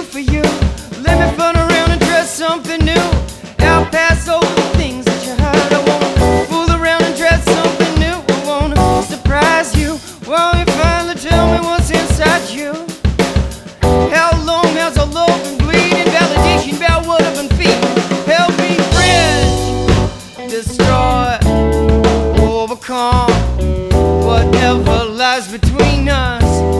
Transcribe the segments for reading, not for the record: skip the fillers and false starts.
for you. Let me fun around and try something new. I'll pass over the things that you heard. I wanna fool around and try something new. I wanna surprise you. Won't you finally tell me what's inside you? How long has our love been bleeding? Validation about what I've been feeling. Help me bridge, destroy, overcome whatever lies between us.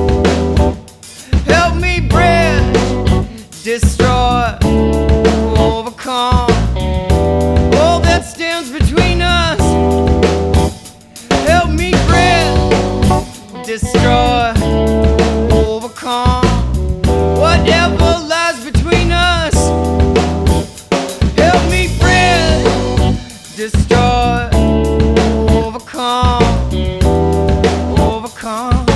Help me bridge, destroy, overcome all that stands between us. Help me bridge, destroy, overcome whatever lies between us. Help me bridge, destroy, overcome, overcome.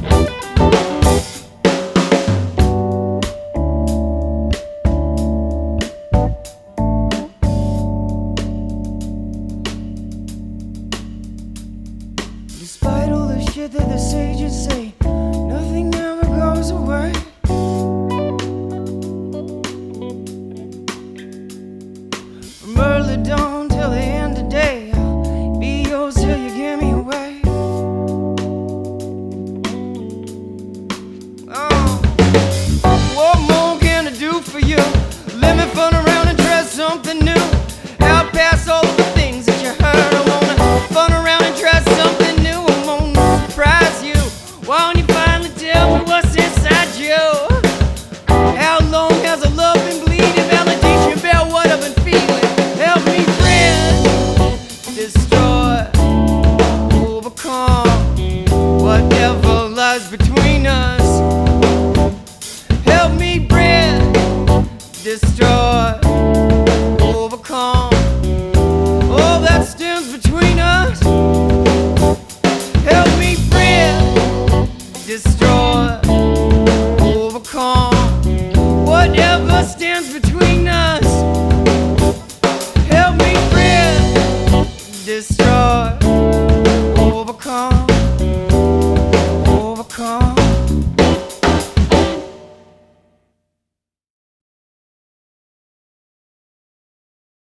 Despite all the shit that the sages say, nothing ever goes away. From early dawn till the end of day, I'll be yours till you give me away. Oh, what more can I do for you? Let me fun around and try something new. I'll pass all the things that you heard. I wanna fun around and try something new. I'm gonna surprise you. Why don't you finally tell me what's inside you? How long has our love been bleeding? Validation about what I've been feeling. Help me friend, destroy, overcome whatever lies between us. Help me friend, destroy,